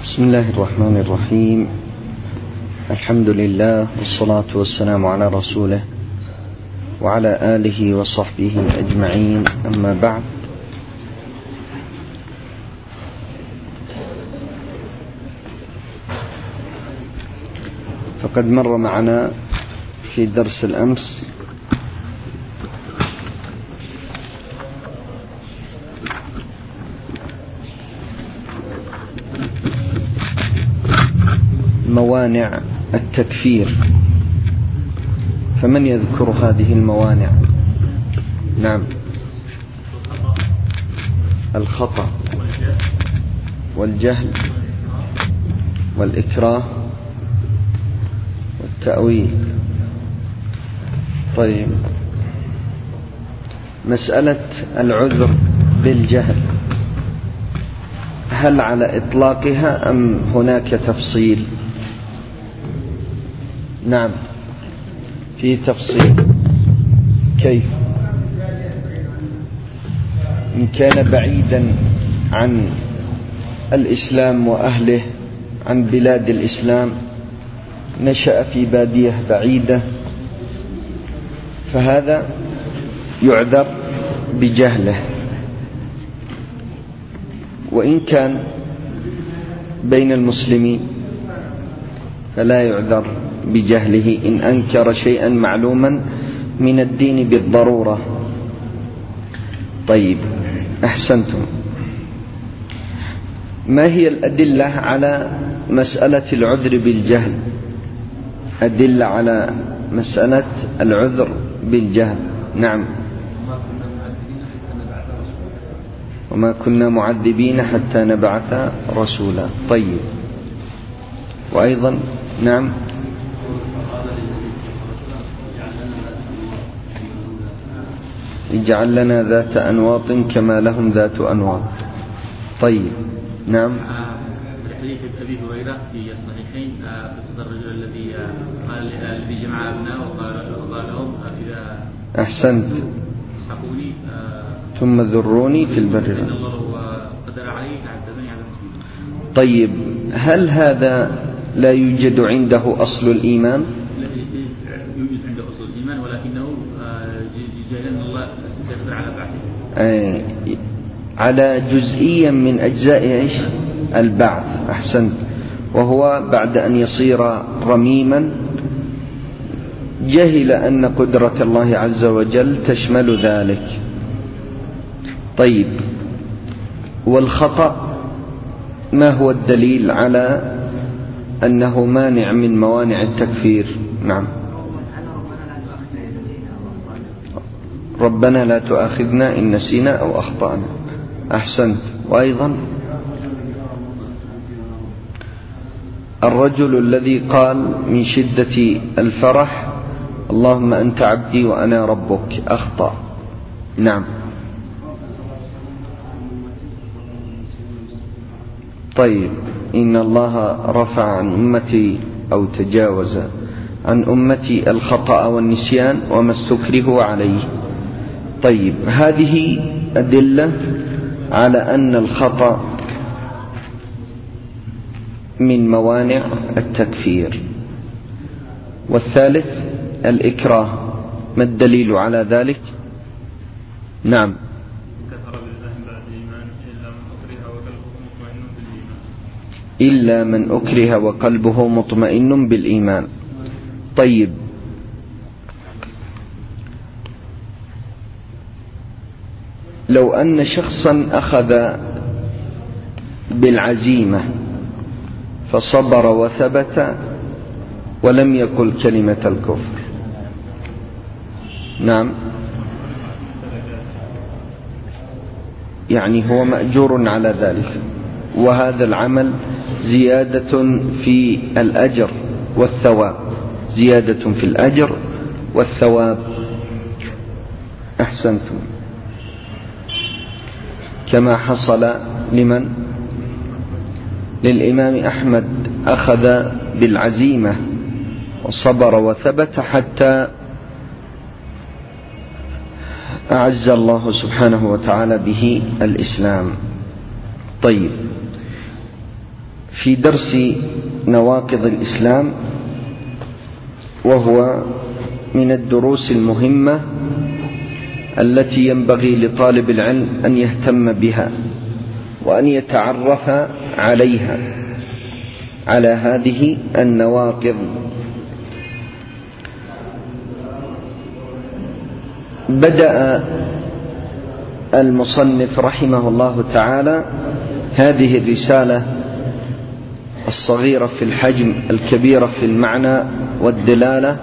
بسم الله الرحمن الرحيم. الحمد لله والصلاة والسلام على رسوله وعلى آله وصحبه أجمعين، أما بعد. فقد مر معنا في درس الأمس موانع التكفير، فمن يذكر هذه الموانع؟ نعم، الخطأ والجهل والإكراه والتأويل. طيب، مسألة العذر بالجهل هل على إطلاقها أم هناك تفصيل؟ نعم، في تفصيل. كيف؟ إن كان بعيدا عن الإسلام وأهله، عن بلاد الإسلام، نشأ في بادية بعيدة، فهذا يعذر بجهله. وإن كان بين المسلمين فلا يعذر بجهله إن أنكر شيئا معلوما من الدين بالضرورة. طيب، أحسنتم. ما هي الأدلة على مسألة العذر بالجهل؟ أدلة على مسألة العذر بالجهل. نعم، وما كنا معذبين حتى نبعث رسولا. طيب، وأيضا نعم، اجعل لنا ذات أنواط كما لهم ذات أنواط. طيب، نعم. في حديث أبي هريرة في الصحيحين قصة الرجل الذي جمع أبناءه وقال لهم إذا أحسنت اسحقوني ثم ذروني في البر إن الله قدر عليه لعذبني على المسلمين. طيب، هل هذا لا يوجد عنده أصل الإيمان؟ يوجد عنده أصل الإيمان، ولكنه جاهل الله يقدر على بعثه، على جزئيا من أجزاء البعث. أحسنت. وهو بعد أن يصير رميما جهل أن قدرة الله عز وجل تشمل ذلك. طيب، والخطأ ما هو الدليل على أنه مانع من موانع التكفير؟ نعم، ربنا لا تؤاخذنا إن نسينا أو أخطأنا. أحسنت. وأيضا الرجل الذي قال من شدة الفرح اللهم أنت عبدي وأنا ربك، أخطأ. نعم. طيب، إن الله رفع عن أمتي أو تجاوز عن أمتي الخطأ والنسيان وما استكرهوا عليه. طيب، هذه أدلة على أن الخطأ من موانع التكفير. والثالث الإكراه، ما الدليل على ذلك؟ نعم، إلا من أكره وقلبه مطمئن بالإيمان. طيب، لو أن شخصا أخذ بالعزيمة فصبر وثبت ولم يقل كلمة الكفر، نعم، يعني هو مأجور على ذلك، وهذا العمل زيادة في الأجر والثواب، زيادة في الأجر والثواب. أحسنتم. كما حصل لمن؟ للإمام أحمد، أخذ بالعزيمة وصبر وثبت حتى أعز الله سبحانه وتعالى به الإسلام. طيب، في درس نواقض الإسلام، وهو من الدروس المهمة التي ينبغي لطالب العلم أن يهتم بها وأن يتعرف عليها، على هذه النواقض. بدأ المصنف رحمه الله تعالى هذه الرسالة الصغيرة في الحجم الكبيرة في المعنى والدلالة،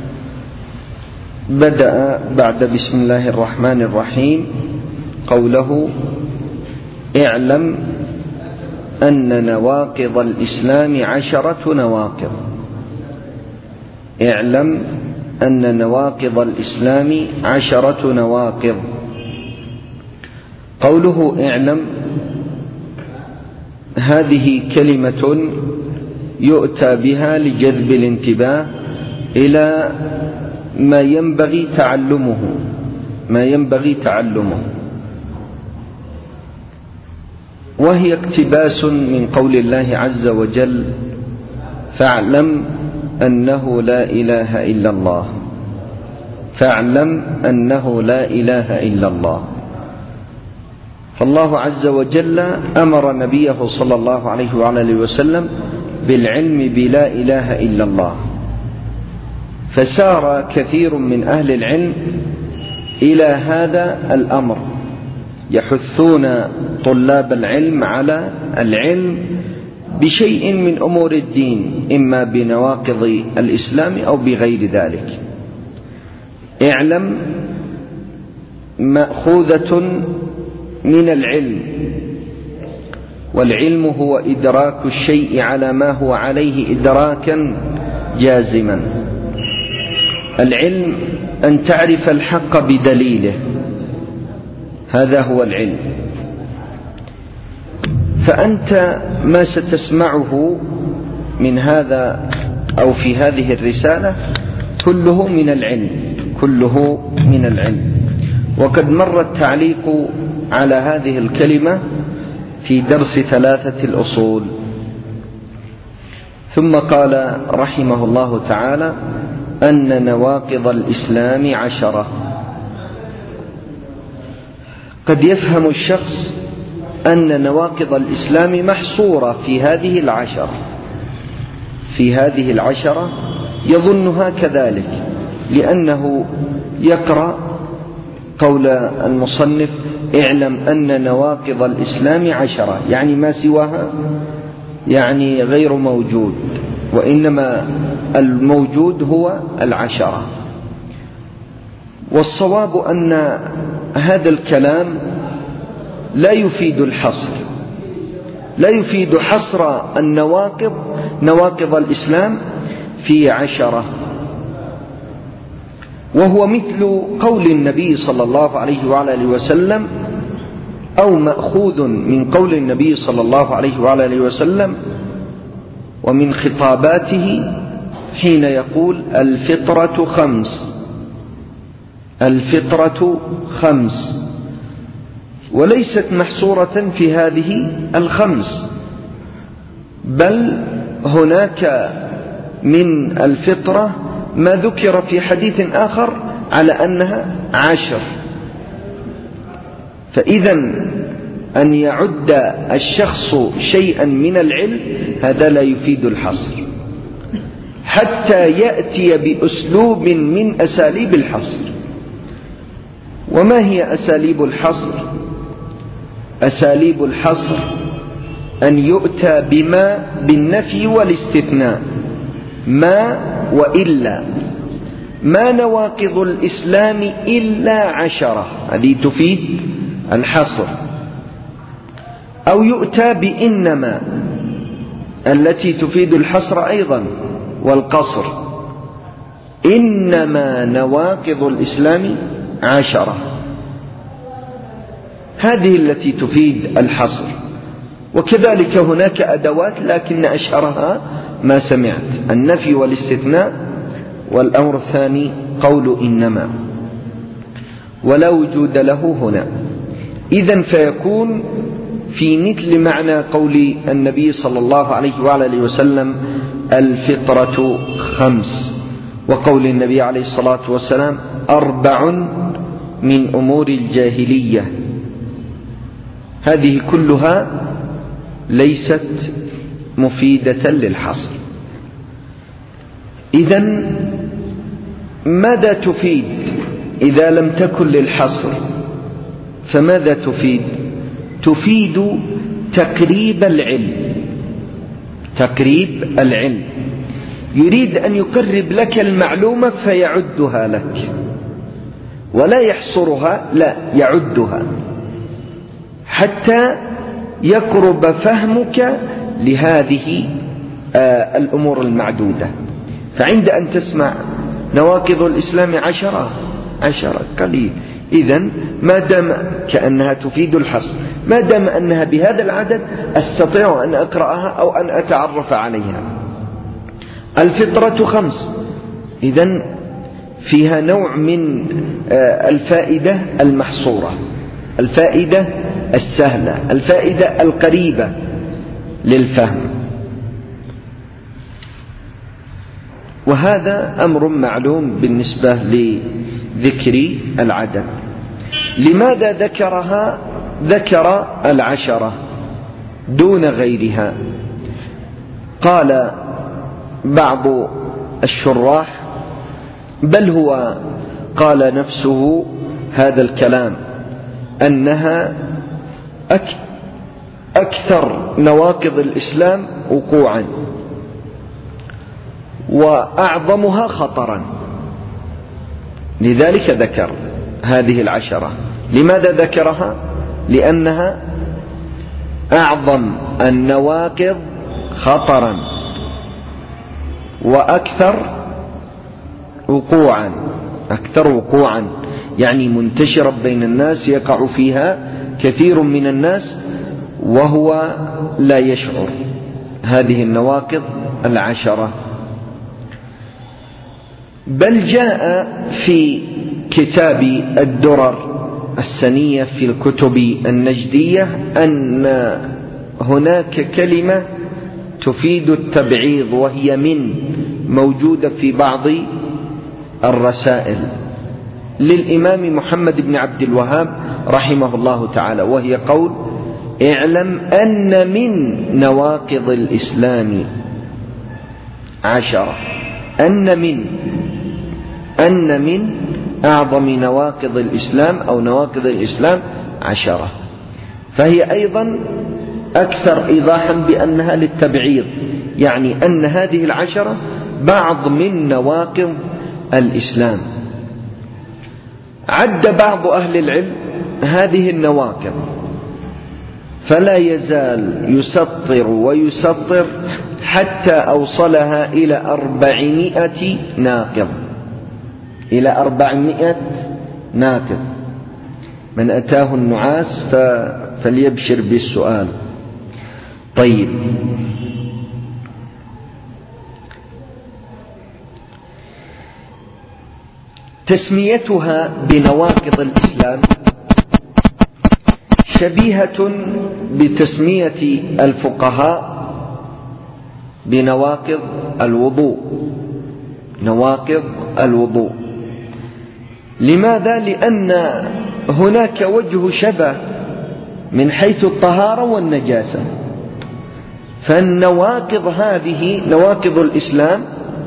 بدأ بعد بسم الله الرحمن الرحيم قوله: اعلم أن نواقض الإسلام 10 نواقض. اعلم أن نواقض الإسلام 10 نواقض. قوله اعلم هذه كلمة يؤتى بها لجذب الانتباه إلى ما ينبغي تعلمه، وهي اقتباس من قول الله عز وجل: فاعلم أنه لا إله إلا الله. فاعلم أنه لا إله إلا الله. فالله عز وجل أمر نبيه صلى الله عليه وآله وسلم بالعلم بلا إله إلا الله، فسار كثير من أهل العلم إلى هذا الأمر، يحثون طلاب العلم على العلم بشيء من أمور الدين، إما بنواقض الإسلام أو بغير ذلك. اعلم مأخوذة من العلم، والعلم هو إدراك الشيء على ما هو عليه إدراكا جازما. العلم أن تعرف الحق بدليله، هذا هو العلم. فأنت ما ستسمعه من هذا أو في هذه الرسالة كله من العلم. وقد مر التعليق على هذه الكلمة في درس 3 الأصول. ثم قال رحمه الله تعالى: أن نواقض الإسلام 10. قد يفهم الشخص أن نواقض الإسلام محصورة في هذه العشرة، يظنها كذلك، لأنه يقرأ قول المصنف: اعلم أن نواقض الإسلام 10، يعني ما سواها يعني غير موجود، وإنما الموجود هو 10. والصواب أن هذا الكلام لا يفيد حصر نواقض الإسلام في 10، وهو مثل قول النبي صلى الله عليه وآله وسلم، أو مأخوذ من قول النبي صلى الله عليه وآله وسلم ومن خطاباته حين يقول: الفطرة 5، وليست محصورة في هذه 5، بل هناك من الفطرة ما ذكر في حديث آخر على أنها 10. فإذا أن يعد الشخص شيئا من العلم هذا لا يفيد الحصر، حتى يأتي بأسلوب من أساليب الحصر. وما هي أساليب الحصر؟ أساليب الحصر أن يؤتى بما بالنفي والاستثناء، ما وإلا، ما نواقض الإسلام إلا 10، هذه تفيد الحصر. أو يؤتى بإنما التي تفيد الحصر أيضا والقصر، إنما نواقض الإسلام 10، هذه التي تفيد الحصر. وكذلك هناك أدوات، لكن أشهرها ما سمعت: النفي والاستثناء، والأمر الثاني قول إنما، ولا وجود له هنا. إذن فيكون في مثل معنى قول النبي صلى الله عليه وآله وسلم: الفطرة 5، وقول النبي عليه الصلاة والسلام: 4 من أمور الجاهلية. هذه كلها ليست مفيدة للحصر. إذن ماذا تفيد إذا لم تكن للحصر؟ فماذا تفيد؟ تفيد تقريب العلم. تقريب العلم، يريد أن يقرب لك المعلومة فيعدها لك، ولا يحصرها، لا يعدها حتى يقرب فهمك لهذه الأمور المعدودة. فعند أن تسمع نواقض الإسلام 10 قليل. إذن ما دام كأنها تفيد الحصر، ما دام أنها بهذا العدد أستطيع أن أقرأها أو أن أتعرف عليها. الفطرة 5، إذن فيها نوع من الفائدة المحصورة، الفائدة السهلة، الفائدة القريبة للفهم. وهذا أمر معلوم بالنسبة لذكر العدد. لماذا ذكرها؟ ذكر 10 دون غيرها. قال بعض الشراح: بل هو قال نفسه هذا الكلام، أنها أكثر نواقض الإسلام وقوعا وأعظمها خطرا، لذلك ذكر هذه 10. لماذا ذكرها؟ لأنها أعظم النواقض خطرا وأكثر وقوعا. أكثر وقوعا يعني منتشرة بين الناس، يقع فيها كثير من الناس وهو لا يشعر. هذه النواقض 10. بل جاء في كتاب الدرر السنية في الكتب النجدية أن هناك كلمة تفيد التبعيض، وهي من موجودة في بعض الرسائل للإمام محمد بن عبد الوهاب رحمه الله تعالى، وهي قول: اعلم أن من نواقض الإسلام 10. أن من أعظم نواقض الإسلام أو نواقض الإسلام 10. فهي أيضا أكثر إيضاحا بأنها للتبعيض، يعني أن هذه 10 بعض من نواقض الإسلام. عد بعض أهل العلم هذه النواقض، فلا يزال يسطر ويسطر حتى أوصلها إلى 400 ناقض. إلى 400 ناقض. من أتاه النعاس فليبشر بالسؤال. طيب، تسميتها بنواقض الإسلام شبيهة بتسمية الفقهاء بنواقض الوضوء. نواقض الوضوء. لماذا؟ لأن هناك وجه شبه من حيث الطهارة والنجاسة. فالنواقض هذه نواقض الإسلام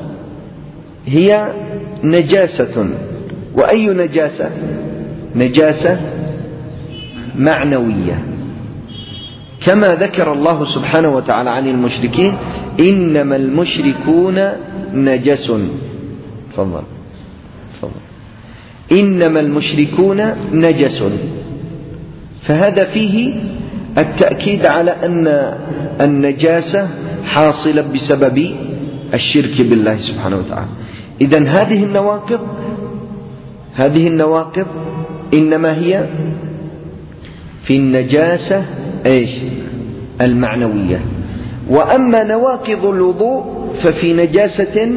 هي نجاسة. وأي نجاسة؟ نجاسة معنوية، كما ذكر الله سبحانه وتعالى عن المشركين: إنما المشركون نجس. تفضل. إنما المشركون نجس. فهذا فيه التأكيد على أن النجاسة حاصلة بسبب الشرك بالله سبحانه وتعالى. إذن هذه النواقض إنما هي في النجاسة المعنوية. وأما نواقض الوضوء ففي نجاسة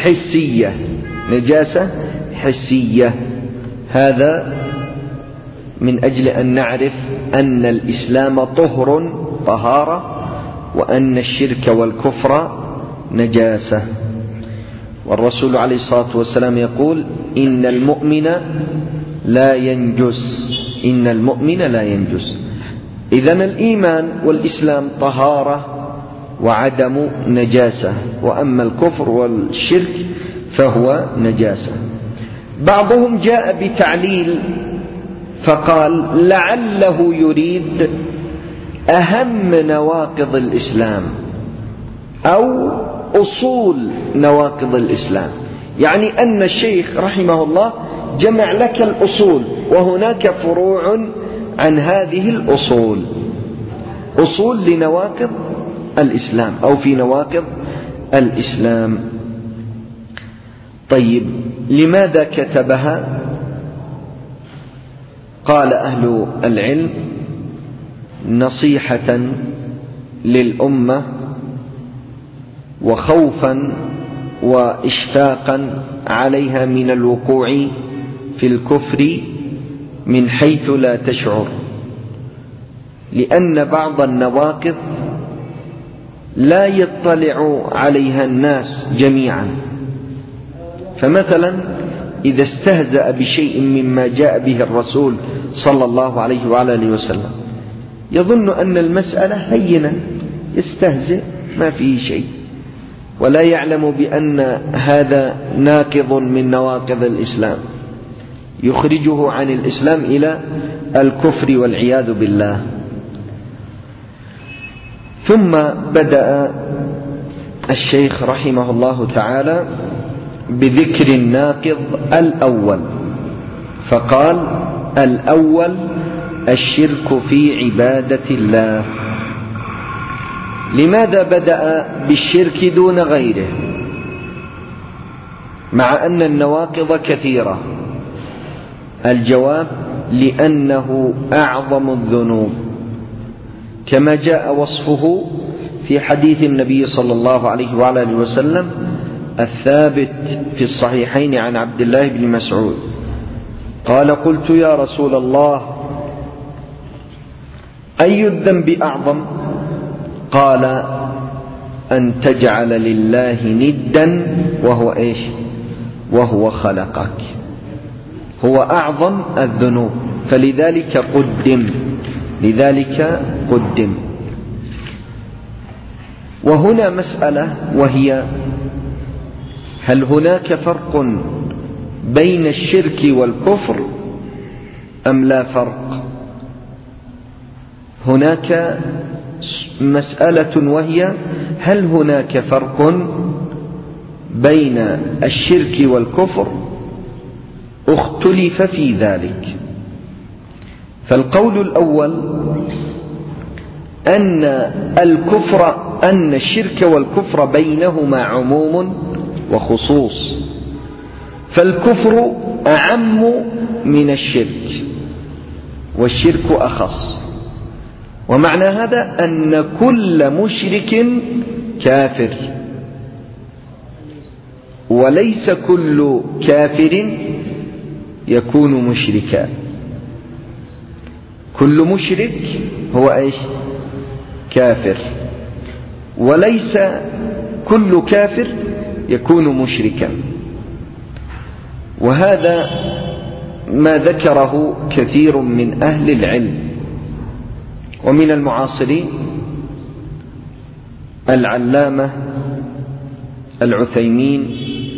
حسية. نجاسة حسية، هذا من أجل أن نعرف أن الإسلام طهارة، وأن الشرك والكفر نجاسة. والرسول عليه الصلاة والسلام يقول: إن المؤمن لا ينجس، إن المؤمن لا ينجس. إذن الإيمان والإسلام طهارة وعدم نجاسة، وأما الكفر والشرك فهو نجاسة. بعضهم جاء بتعليل فقال: لعله يريد أهم نواقض الإسلام أو أصول نواقض الإسلام، يعني أن الشيخ رحمه الله جمع لك الأصول، وهناك فروع عن هذه الأصول، أصول لنواقض الإسلام أو في نواقض الإسلام. طيب، لماذا كتبها؟ قال أهل العلم: نصيحة للأمة، وخوفا وإشفاقا عليها من الوقوع في الكفر من حيث لا تشعر، لأن بعض النواقض لا يطلع عليها الناس جميعا. فمثلا إذا استهزأ بشيء مما جاء به الرسول صلى الله عليه وعلى آله وسلم يظن أن المسألة هينة، يستهزئ ما فيه شيء، ولا يعلم بأن هذا ناقض من نواقض الإسلام يخرجه عن الإسلام إلى الكفر والعياذ بالله. ثم بدأ الشيخ رحمه الله تعالى بذكر الناقض الأول، فقال: الأول الشرك في عبادة الله. لماذا بدأ بالشرك دون غيره مع أن النواقض كثيرة؟ الجواب: لأنه أعظم الذنوب، كما جاء وصفه في حديث النبي صلى الله عليه وعلى آله وسلم الثابت في الصحيحين عن عبد الله بن مسعود قال: قلت يا رسول الله أي الذنب أعظم؟ قال: أن تجعل لله ندا وهو إيش؟ وهو خلقك. هو أعظم الذنوب، فلذلك قدم. وهنا مسألة، وهي: هل هناك فرق بين الشرك والكفر أم لا فرق؟ هناك مسألة، وهي: هل هناك فرق بين الشرك والكفر؟ اختلف في ذلك. فالقول الأول أن الشرك والكفر بينهما عموم وخصوص، فالكفر أعم من الشرك والشرك أخص. ومعنى هذا أن كل مشرك كافر، وليس كل كافر يكون مشركا. كل مشرك هو إيش؟ كافر، وليس كل كافر يكون مشركا. وهذا ما ذكره كثير من أهل العلم ومن المعاصرين، العلامة العثيمين،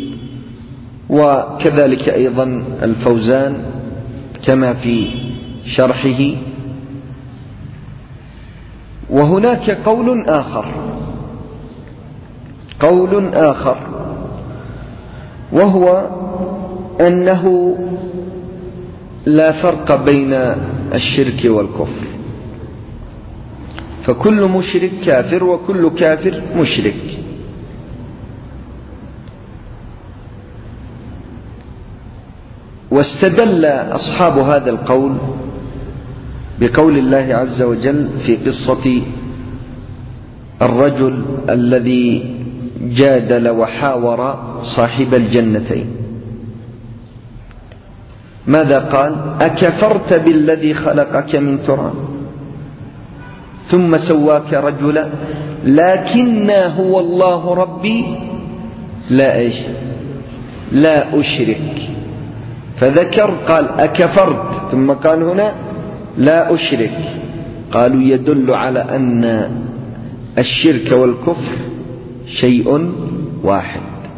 وكذلك أيضا الفوزان كما في شرحه. وهناك قول آخر وهو أنه لا فرق بين الشرك والكفر، فكل مشرك كافر وكل كافر مشرك. واستدل أصحاب هذا القول بقول الله عز وجل في قصة الرجل الذي جادل وحاور صاحب الجنتين، ماذا قال؟ أكفرت بالذي خلقك من تراب ثم سواك رجلا لكنا هو الله ربي لا أشرك. فذكر قال أكفرت، ثم قال هنا لا أشرك. قالوا يدل على أن الشرك والكفر شيء واحد.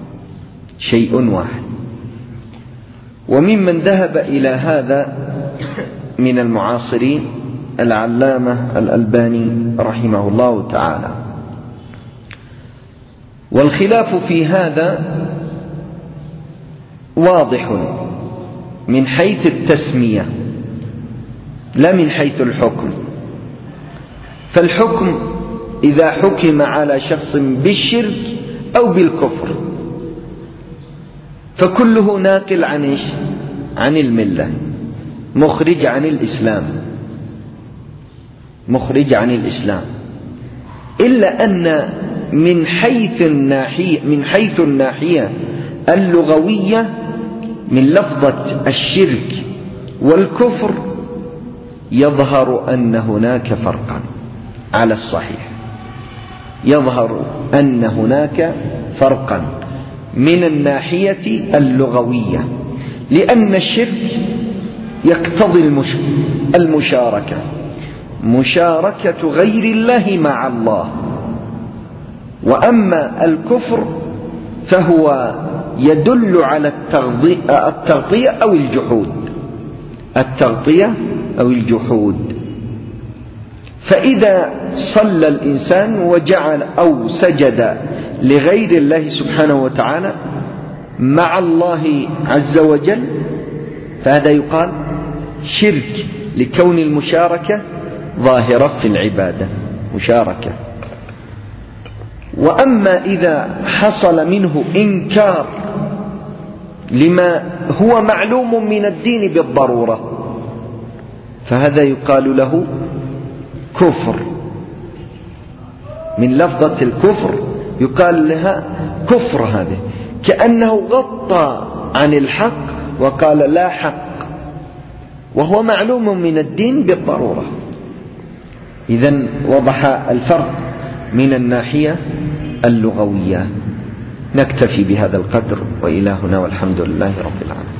وممن ذهب إلى هذا من المعاصرين العلامة الألباني رحمه الله تعالى. والخلاف في هذا واضح من حيث التسمية لا من حيث الحكم. فالحكم إذا حكم على شخص بالشرك أو بالكفر فكله ناقل عن الملة، مخرج عن الإسلام، إلا أن من حيث الناحية اللغوية من لفظة الشرك والكفر يظهر أن هناك فرقا على الصحيح، يظهر أن هناك فرقا من الناحية اللغوية، لأن الشرك يقتضي المشاركة، مشاركة غير الله مع الله. وأما الكفر فهو يدل على التغطية أو الجحود. فإذا صلى الإنسان وجعل أو سجد لغير الله سبحانه وتعالى مع الله عز وجل فهذا يقال شرك، لكون المشاركة ظاهرة في العبادة، مشاركة. وأما إذا حصل منه إنكار لما هو معلوم من الدين بالضرورة فهذا يقال له كفر. من لفظة الكفر يقال لها كفر، هذه كأنه غطى عن الحق وقال لا حق، وهو معلوم من الدين بالضرورة. إذن وضح الفرق من الناحية اللغوية. نكتفي بهذا القدر، وإلهنا والحمد لله رب العالمين.